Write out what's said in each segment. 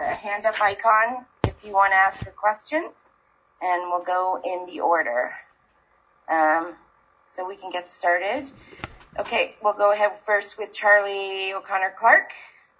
hand up icon if you want to ask a question, and we'll go in the order. So we can get started. Okay, we'll go ahead first with Charlie O'Connor-Clark.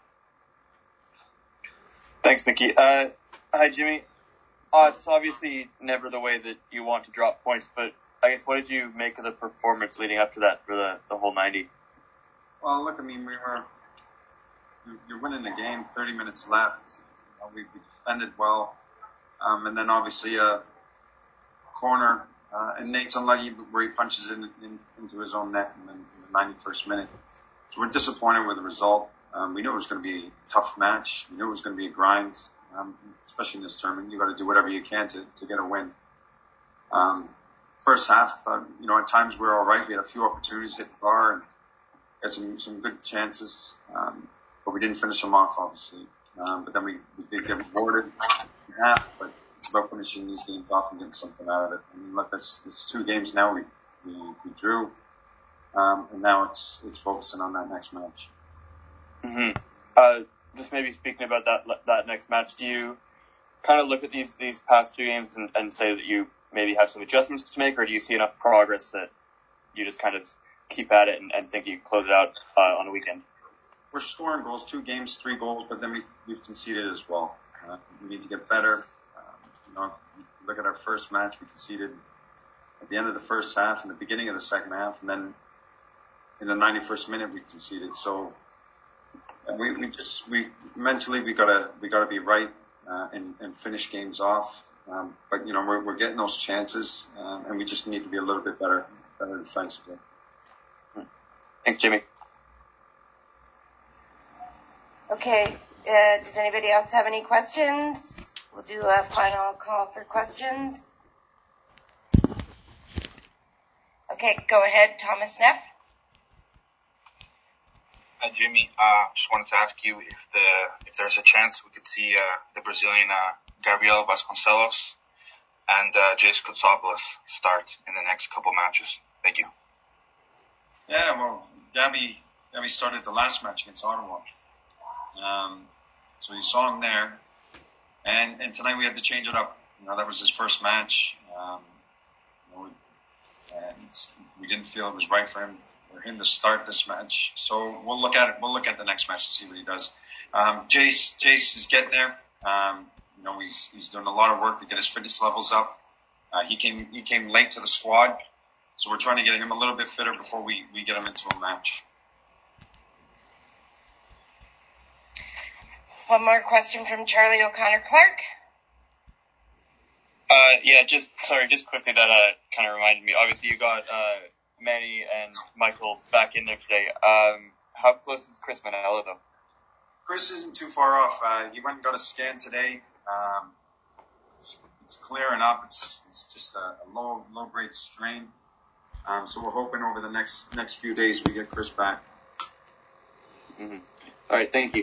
Thanks, Nikki. Hi, Jimmy. It's obviously never the way that you want to drop points, but I guess what did you make of the performance leading up to that for the whole 90? Well, look, I mean, you're winning the game, 30 minutes left. We defended well. And then obviously a corner, and Nate's unlucky where he punches into his own net in the 91st minute. So we're disappointed with the result. We knew it was going to be a tough match. We knew it was going to be a grind, especially in this tournament. You got to do whatever you can to get a win. First half, at times we were all right. We had a few opportunities, hit the bar, and had some good chances, but we didn't finish them off, obviously. But then we did get rewarded in half, but it's about finishing these games off and getting something out of it. I mean, look, it's 2 games now we drew, and now it's focusing on that next match. Mm-hmm. Just maybe speaking about that next match, do you kind of look at these past 2 games and say that you maybe have some adjustments to make, or do you see enough progress that you just kind of keep at it and think you close it out on the weekend? We're scoring goals, 2 games, 3 goals, but then we've conceded as well. We need to get better. Look at our first match. We conceded at the end of the first half and the beginning of the second half, and then in the 91st minute we conceded. So we mentally we gotta be right and finish games off. But we're getting those chances, and we just need to be a little bit better defensively. Thanks, Jimmy. Okay, does anybody else have any questions? We'll do a final call for questions. Okay, go ahead, Thomas Neff. Hi, Jimmy. Just wanted to ask you if there's a chance we could see the Brazilian Gabriel Vasconcelos and Jace Kotsopoulos start in the next couple matches. Thank you. Yeah, well, Gabby started the last match against Ottawa. So you saw him there. And tonight we had to change it up. That was his first match. And we didn't feel it was right for him to start this match. So we'll look at it. We'll look at the next match to see what he does. Jace is getting there. He's doing a lot of work to get his fitness levels up. He came late to the squad. So we're trying to get him a little bit fitter before we get him into a match. One more question from Charlie O'Connor-Clark. Just quickly, that kind of reminded me. Obviously, you got Manny and Michael back in there today. How close is Chris Manella, though? Chris isn't too far off. He went and got a scan today. It's clearing up. It's just a low grade strain. So we're hoping over the next few days we get Chris back. Mm-hmm. All right, thank you.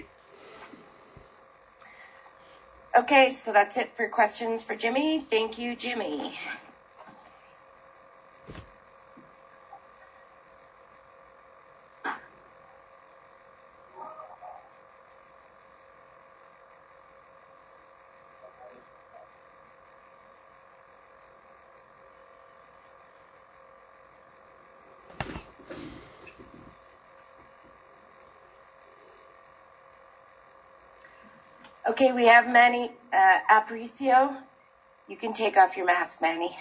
Okay, so that's it for questions for Jimmy. Thank you, Jimmy. Okay, we have Manny Aparicio. You can take off your mask, Manny.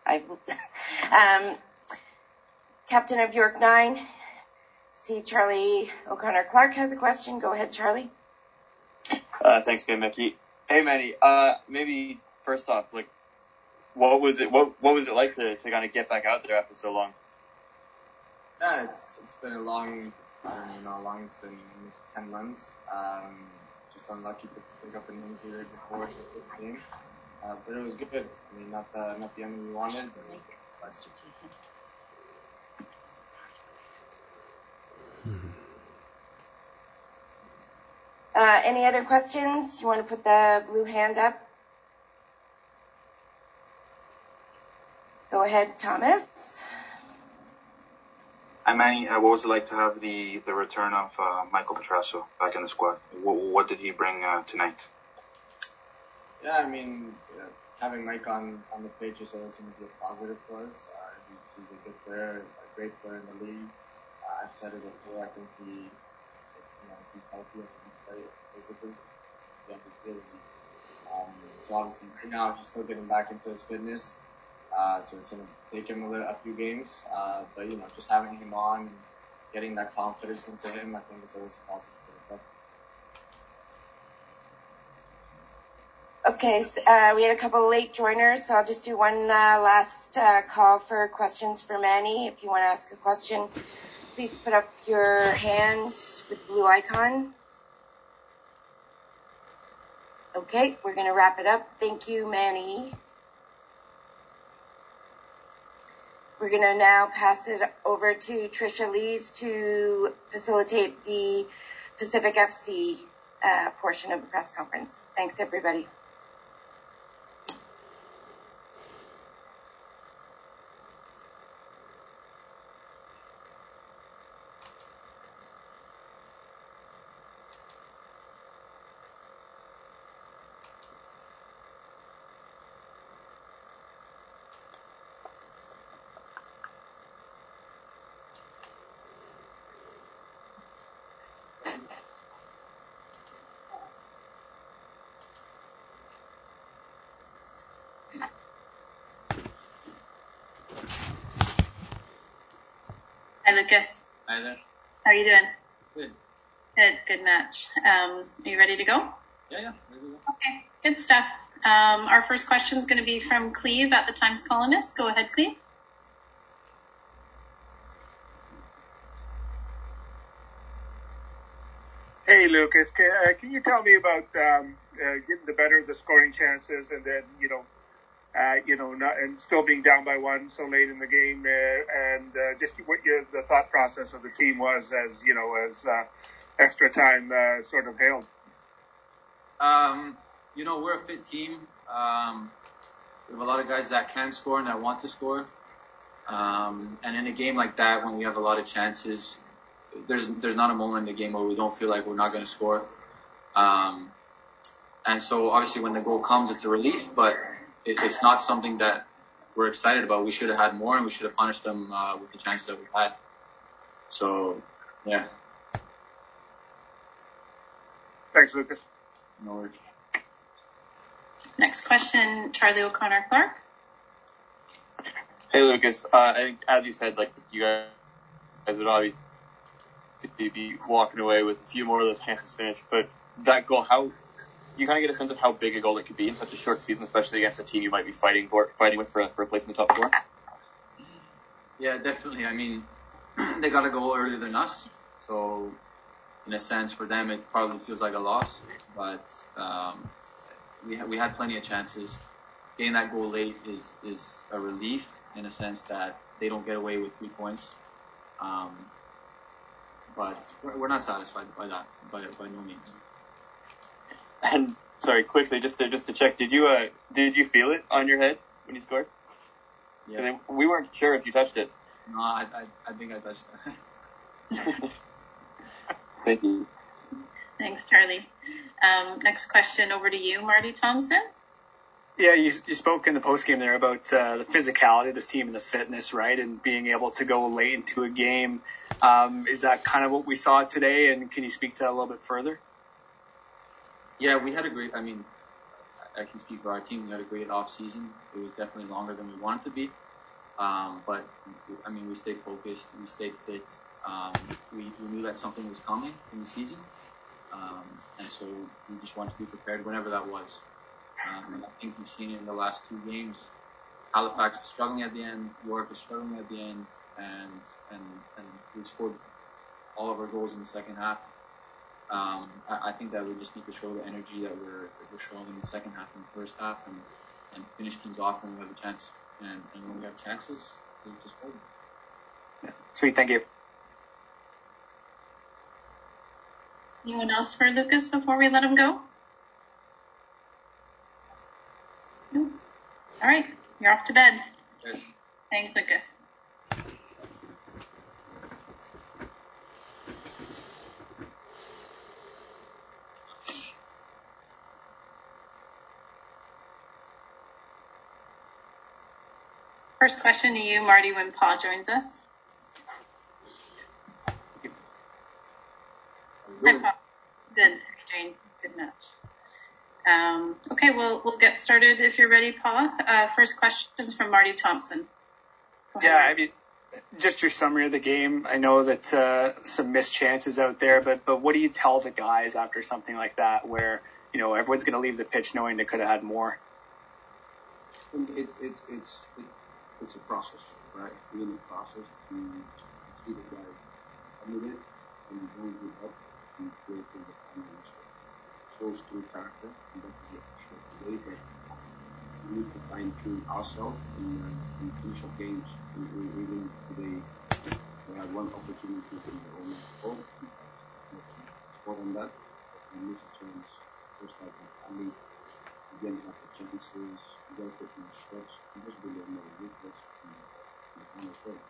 Captain of York 9. See, Charlie O'Connor-Clark has a question. Go ahead, Charlie. Thanks, good, Mickey. Hey, Manny. Maybe first off, what was it like to kind of get back out there after so long? Yeah, it's been a long. I don't even know how long it's been. Almost 10 months. Just unlucky to pick up an injury before the game, but it was good. I mean, not the ending we wanted, but closer to him. Any other questions? You want to put the blue hand up? Go ahead, Thomas. Hi, Manny. What was it like to have the return of Michael Petrasso back in the squad? What did he bring tonight? Yeah, I mean, having Mike on the pitch is always going to be a positive for us. He's a good player, a great player in the league. I've said it before. I think if he's healthy and he play physically, he's good. So obviously right now he's still getting back into his fitness. So it's going to take him a few games. But just having him on and getting that confidence into him, I think is always a positive for the club. Okay, so, we had a couple of late joiners, so I'll just do one last call for questions for Manny. If you want to ask a question, please put up your hand with the blue icon. Okay, we're going to wrap it up. Thank you, Manny. We're going to now pass it over to Tricia Lees to facilitate the Pacific FC portion of the press conference. Thanks, everybody. Hi, Lucas. Hi there. How are you doing? Good. Good match. Are you ready to go? Yeah, ready to go. Okay, good stuff. Our first question is going to be from Cleve at the Times Colonist. Go ahead, Cleve. Hey, Lucas, can you tell me about getting the better of the scoring chances and then, and still being down by one so late in the game, and just what the thought process of the team was as extra time sort of hailed? We're a fit team. We have a lot of guys that can score and that want to score. And in a game like that, when we have a lot of chances, there's not a moment in the game where we don't feel like we're not going to score. And so obviously when the goal comes, it's a relief, but it's not something that we're excited about. We should have had more and we should have punished them with the chances that we've had. So, yeah. Thanks, Lucas. No worries. Next question, Charlie O'Connor-Clark. Hey, Lucas. I think, as you said, you guys would obviously be walking away with a few more of those chances finished. But that goal, you kind of get a sense of how big a goal it could be in such a short season, especially against a team you might be fighting with for a place in the top four. Yeah, definitely. I mean, they got a goal earlier than us, so in a sense, for them, it probably feels like a loss. But we had plenty of chances. Getting that goal late is a relief in a sense that they don't get away with 3 points. But we're not satisfied by that, by no means. And sorry, quickly, just to check, did you feel it on your head when you scored? Yeah. We weren't sure if you touched it. No, I think I touched that. Thank you. Thanks, Charlie. Next question over to you, Marty Thompson. Yeah, you spoke in the postgame there about the physicality of this team and the fitness, right, and being able to go late into a game. Is that kind of what we saw today, and can you speak to that a little bit further? Yeah, we had I can speak for our team, we had a great off-season. It was definitely longer than we wanted to be. But, I mean, we stayed focused, we stayed fit. We knew that something was coming in the season. And so we just wanted to be prepared whenever that was. I think you've seen it in the last 2 games. Halifax was struggling at the end, York was struggling at the end, and we scored all of our goals in the second half. I think that we just need to show the energy that we're showing in the second half and the first half, and finish teams off when we have a chance. And when we have chances, we just hold them. Yeah. Sweet, thank you. Anyone else for Lucas before we let him go? No. All right, you're off to bed. Yes. Thanks, Lucas. First question to you, Marty, when Paul joins us. Hi, Paul. Good, Jane. Good match. Okay, we'll get started if you're ready, Paul. First question's from Marty Thompson. Yeah, I mean, just your summary of the game. I know that some missed chances out there, but what do you tell the guys after something like that, where everyone's going to leave the pitch knowing they could have had more? It's a process, right? We're in the process to see the guys committed and don't give up and play to the final result. Shows true character, and that's what we showed today. But we need to fine tune ourselves and finish our games. Even today, we had one opportunity in the own goal. Score on that, but we missed a chance. Just like Ali, we didn't have the chances. We got to take more shots. We just didn't know weakness in the final third.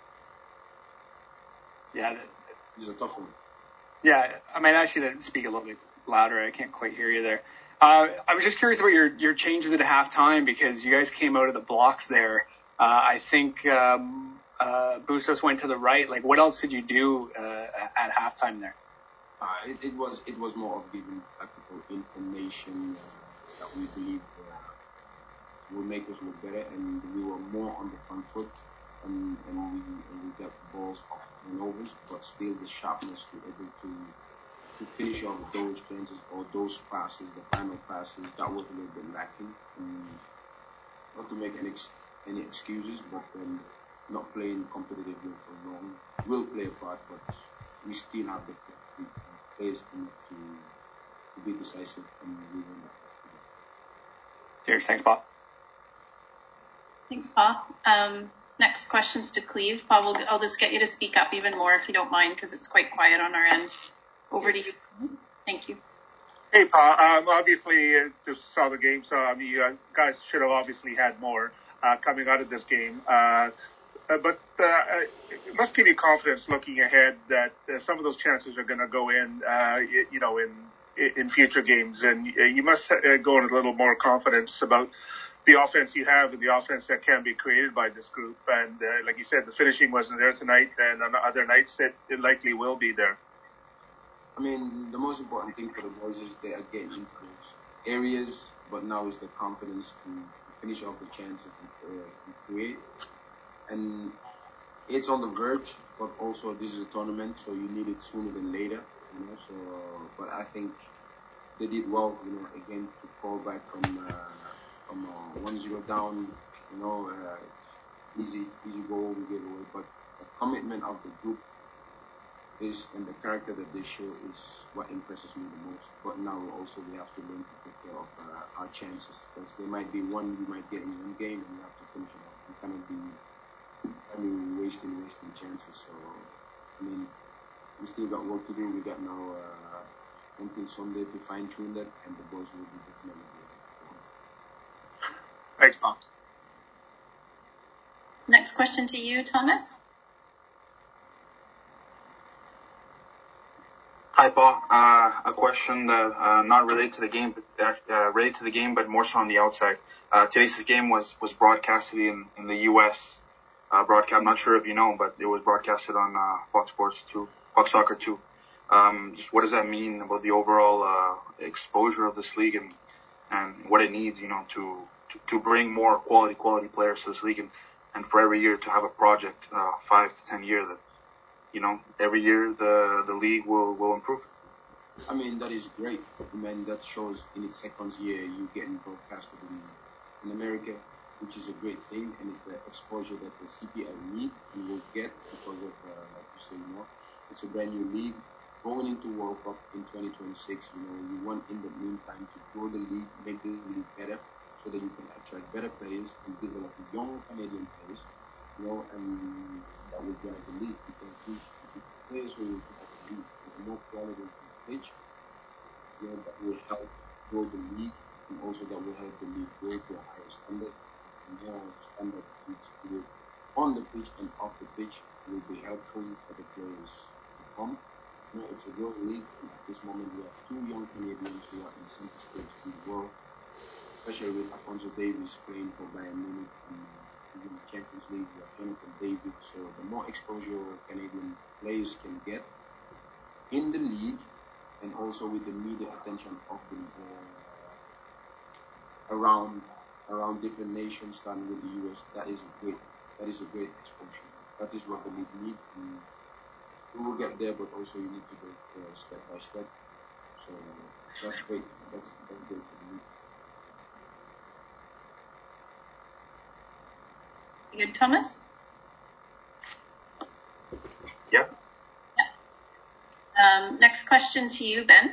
Yeah, this is a tough one. Yeah, I might ask you to speak a little bit louder. I can't quite hear you there. I was just curious about your changes at halftime, because you guys came out of the blocks there. I think Bustos went to the right. Like, what else did you do at halftime there? It was more of giving tactical information that we believe will make us look better, and we were more on the front foot, and we got balls off turnovers, but still the sharpness to able to finish off those chances or those passes, the final passes, that was a little bit lacking. Not to make any excuses, but not playing competitively for long will play a part, but we still have the players enough to be decisive, and we will not. Cheers. Thanks, Paul. Thanks, Paul. Next question's to Cleve. Paul, I'll just get you to speak up even more if you don't mind, because it's quite quiet on our end. Over to you. Thank you. Hey, Paul. Obviously, just saw the game, so you guys should have obviously had more coming out of this game. But it must give you confidence looking ahead that some of those chances are going to go in, in future games, and you must go in with a little more confidence about the offense you have and the offense that can be created by this group. And like you said, the finishing wasn't there tonight, and on other nights it likely will be there. I mean, the most important thing for the boys is they are getting into those areas, but now is the confidence to finish off the chances and create. And it's on the verge, but also this is a tournament, so you need it sooner than later, So, but I think they did well, again to call back from 1-0 down, easy goal we gave away, but the commitment of the group and the character that they show is what impresses me the most. But now also we have to learn to take care of our chances, because there might be one we might get in one game, and we have to finish it off. We cannot be wasting chances. So, I mean, we still got work to do. We got now until Sunday to fine tune that, and the boys will be definitely good. Thanks, Paul. Next question to you, Thomas. Hi, Paul. A question that not related to the game, but related to the game, but more so on the outside. Today's game was broadcasted in the U.S. Broadcast. I'm not sure if you know, but it was broadcasted on Fox Sports 2, Fox Soccer 2. Just what does that mean about the overall exposure of this league and what it needs, to bring more quality players to this league, and for every year to have a project, 5 to 10 years that, every year the league will improve. I mean, that is great. I mean, that shows in its second year you getting broadcasted in America, which is a great thing, and it's an exposure that the CPL need and will get because of, like you say, it's a brand new league. Going into World Cup in 2026, you want in the meantime to grow the league, make the league better, so that you can attract better players and develop young Canadian players, and that will drive the league, because these players will drive the league. There's more quality in the pitch, that will help grow the league, and also that will help the league grow to a higher standard. More standard on the pitch and off the pitch will be helpful for the players to come. It's a growing league. At this moment, we have 2 young Canadians who are in center stage in the world, especially with Alphonso Davies playing for Bayern Munich, and to win the Champions League. You have Jonathan David. So the more exposure Canadian players can get in the league, and also with the media attention of the around different nations, starting with the US, that is a great exposure. That is what the league needs. We will get there, but also you need to go step by step. So that's great. That's great for the league. Good, Thomas? Yeah. Next question to you, Ben.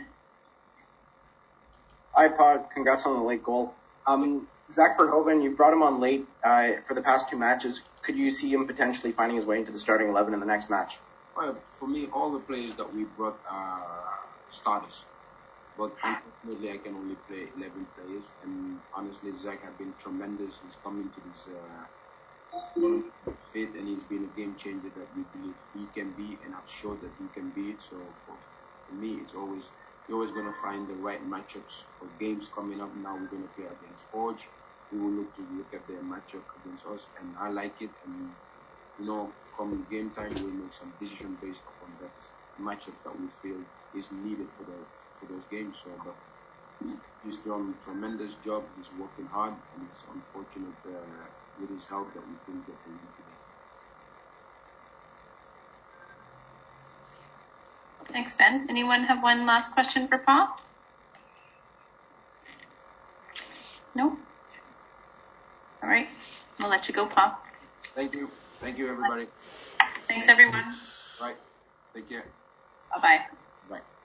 Hi, Pod. Congrats on the late goal. Zach Verhoeven, you've brought him on late for the past 2 matches. Could you see him potentially finding his way into the starting 11 in the next match? Well, for me, all the players that we brought are starters. But unfortunately, I can only play 11 players. And honestly, Zach has been tremendous. He's come into this fit, and he's been a game changer that we believe he can be, and have showed that he can be. So for me, you're always going to find the right matchups for games coming up. Now we're going to play against Forge. We will look at their matchup against us, and I like it. And come game time, we'll make some decision based upon that matchup that we feel is needed for those games. So, but he's done a tremendous job. He's working hard, and it's unfortunate with his health that we couldn't get the win today. Thanks, Ben. Anyone have one last question for Paul? No? All right. I'll let you go, Paul. Thank you. Thank you, everybody. Thanks, everyone. Right. Take care. Bye-bye. Bye.